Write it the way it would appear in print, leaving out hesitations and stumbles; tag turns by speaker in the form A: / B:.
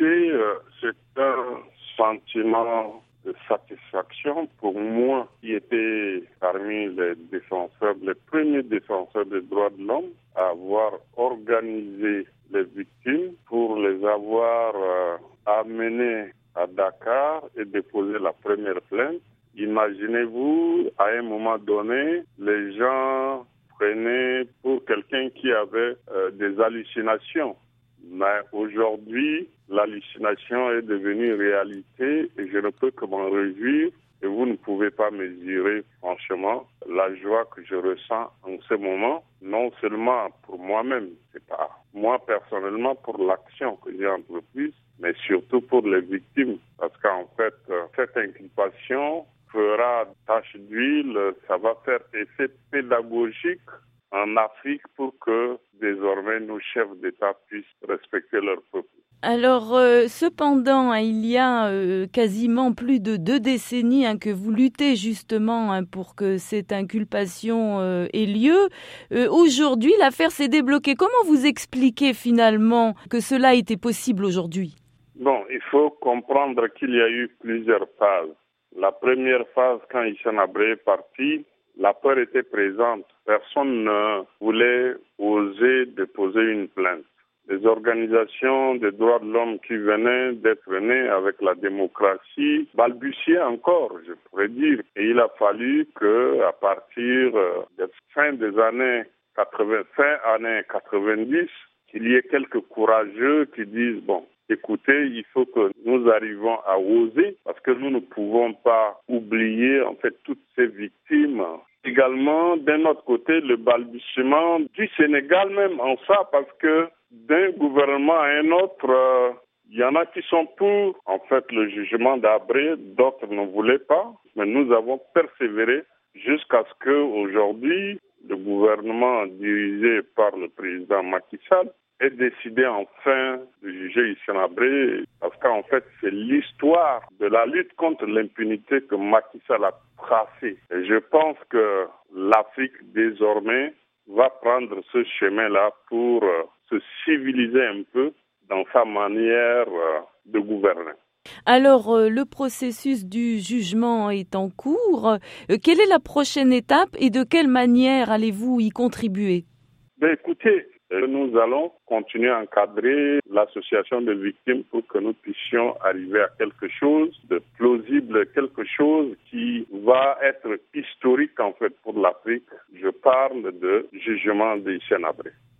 A: Écoutez, c'est un sentiment de satisfaction pour moi qui était parmi les défenseurs, les premiers défenseurs des droits de l'homme à avoir organisé les victimes pour les avoir amenées à Dakar et déposer la première plainte. Imaginez-vous, à un moment donné, les gens prenaient pour quelqu'un qui avait des hallucinations. Mais aujourd'hui, l'hallucination est devenue réalité et je ne peux que m'en réjouir. Et vous ne pouvez pas mesurer, franchement, la joie que je ressens en ce moment, non seulement pour moi-même, c'est pas moi personnellement pour l'action que j'ai entreprise, mais surtout pour les victimes. Parce qu'en fait, cette inculpation fera tache d'huile, ça va faire effet pédagogique en Afrique pour que désormais nos chefs d'État puissent respecter leur peuple.
B: Alors, cependant, il y a quasiment plus de 2 décennies que vous luttez justement pour que cette inculpation ait lieu. Aujourd'hui, l'affaire s'est débloquée. Comment vous expliquez finalement que cela était possible aujourd'hui?
A: Bon, il faut comprendre qu'il y a eu plusieurs phases. La première phase, quand Hissène Habré est parti, la peur était présente. Personne ne voulait oser déposer une plainte. Les organisations des droits de l'homme qui venaient d'être nées avec la démocratie balbutiaient encore, je pourrais dire. Et il a fallu que, à partir de fin années 90, qu'il y ait quelques courageux qui disent, bon, écoutez, il faut que nous arrivions à oser parce que nous ne pouvons pas oublier en fait toutes ces victimes. Également, d'un autre côté, le balbutiement du Sénégal même en ça parce que d'un gouvernement à un autre, il y en a qui sont pour en fait le jugement d'Habré, d'autres ne voulaient pas, mais nous avons persévéré jusqu'à ce qu'aujourd'hui, le gouvernement dirigé par le président Macky Sall ait décidé enfin de juger Hissène Habré parce qu'en fait, c'est l'histoire de la lutte contre l'impunité que Macky Sall a tracée. Et je pense que l'Afrique, désormais, va prendre ce chemin-là pour se civiliser un peu dans sa manière de gouverner.
B: Alors, le processus du jugement est en cours. Quelle est la prochaine étape et de quelle manière allez-vous y contribuer?
A: Écoutez, nous allons continuer à encadrer l'association de victimes pour que nous puissions arriver à quelque chose de plausible, quelque chose qui va être historique en fait pour l'Afrique. Je parle de jugement de Hissène Habré.